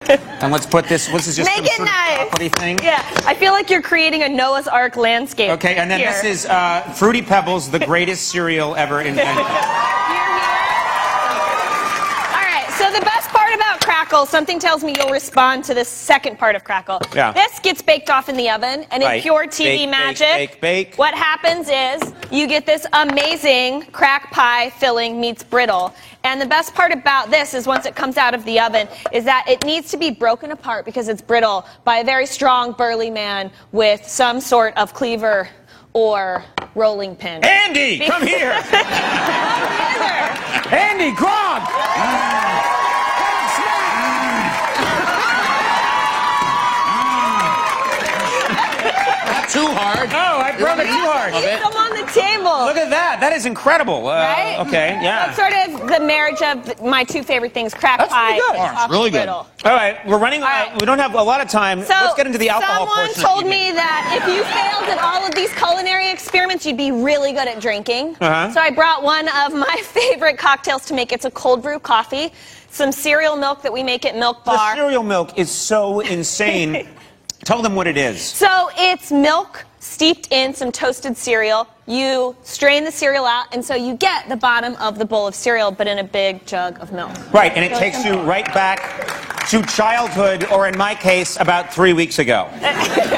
And let's put this is just Make it nice. chocolatey thing. Yeah, I feel like you're creating a Noah's Ark landscape. Okay, and then here. this is Fruity Pebbles, the greatest cereal ever invented. So the best part about Crackle, something tells me you'll respond to this second part of Crackle. Yeah. This gets baked off in the oven, and in pure TV magic, bake. what happens is you get this amazing crack pie filling meets brittle. And the best part about this is once it comes out of the oven is that it needs to be broken apart because it's brittle by a very strong burly man with some sort of cleaver or rolling pin. Andy, come here. Andy, Grog. Too hard. Oh, I broke it too hard. Eat them on the table. Look at that. That is incredible. Right? Okay, yeah. That's sort of the marriage of my two favorite things, crack That's pie pretty good. and chocolate really good. brittle. All right, we're running. We don't have a lot of time. So Let's get into the alcohol portion. Someone told me that if you failed at all of these culinary experiments, you'd be really good at drinking. So I brought one of my favorite cocktails to make. It's a cold brew coffee, some cereal milk that we make at Milk Bar. The cereal milk is so insane. Tell them what it is. So it's milk steeped in some toasted cereal. You strain the cereal out, and so you get the bottom of the bowl of cereal, but in a big jug of milk. Right, and it takes you right back to childhood, or in my case, about 3 weeks ago.